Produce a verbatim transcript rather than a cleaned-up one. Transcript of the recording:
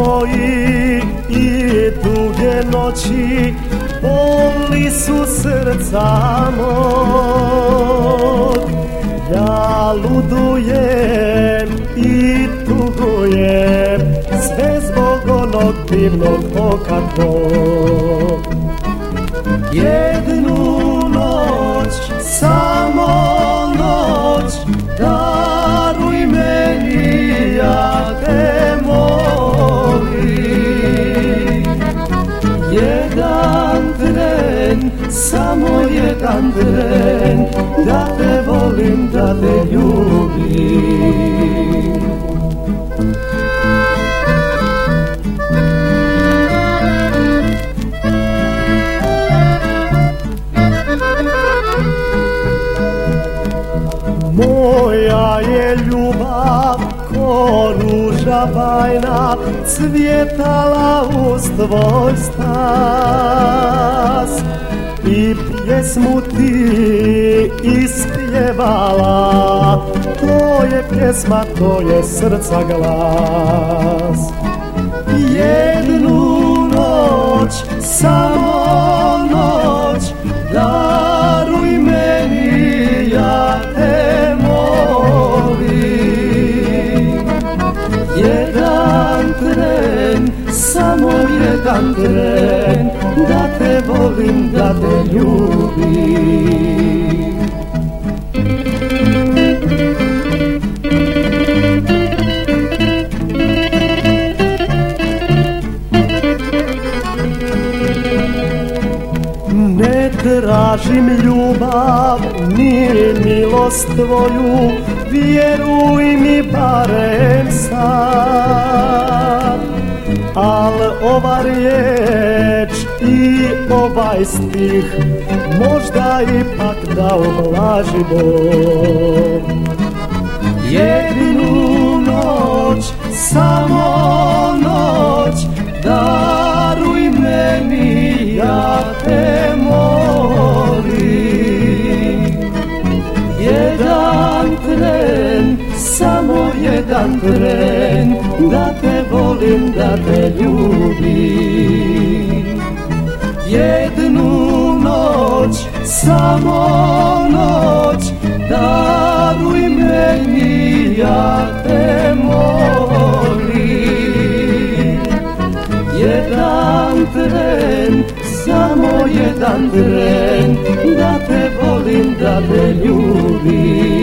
moji i duge noći boli su srca mog. Ja ludujem i tugujem sve zbog onog divnog oka tvog. Jednu noć, samo noć, daruj meni, ja te molim. Jedan tren, samo jedan tren, da te volim, da te ljubim. Moja je ljubav ko ruža bajna, cvjetala uz tvoj stas. I pjesmu ti ispjevala, to je pjesma, to je srca glas. Jednu noć, samo noć, daruj meni, ja te molim. Jedan tren, samo jedan tren, da te volim, da te ljubim. Ne tražim ljubav ni milost tvoju, vjeruj mi barem sad. Al ova riječ i ovaj stih možda ipak da ublaži bol. Jedinu noć, samo noć, daruj meni, ja te molim. Jedan tren, samo jedan tren, da te volim, da te ljubim. Jednu noć, samo noć, daruj meni, ja te molim. Jedan tren, samo jedan tren, da te volim, da te ljubim.